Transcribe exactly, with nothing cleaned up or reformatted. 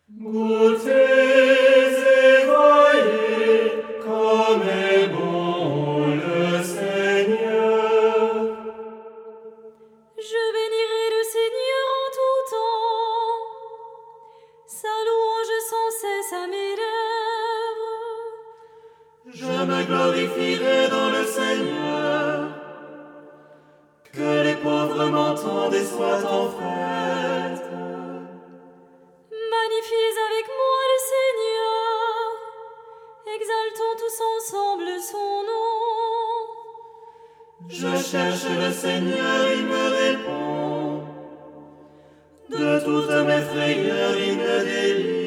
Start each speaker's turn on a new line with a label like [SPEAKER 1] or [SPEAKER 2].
[SPEAKER 1] Goûtez et voyez comme est bon le Seigneur.
[SPEAKER 2] Je bénirai le Seigneur en tout temps, sa louange sans cesse à mes lèvres.
[SPEAKER 1] Je me glorifierai dans le Seigneur, que les pauvres m'entendent et soient en fête.
[SPEAKER 2] Magnifiez avec moi le Seigneur, exaltons tous ensemble son nom.
[SPEAKER 1] Je cherche le Seigneur, il me répond. De toutes mes frayeurs, il me délivre.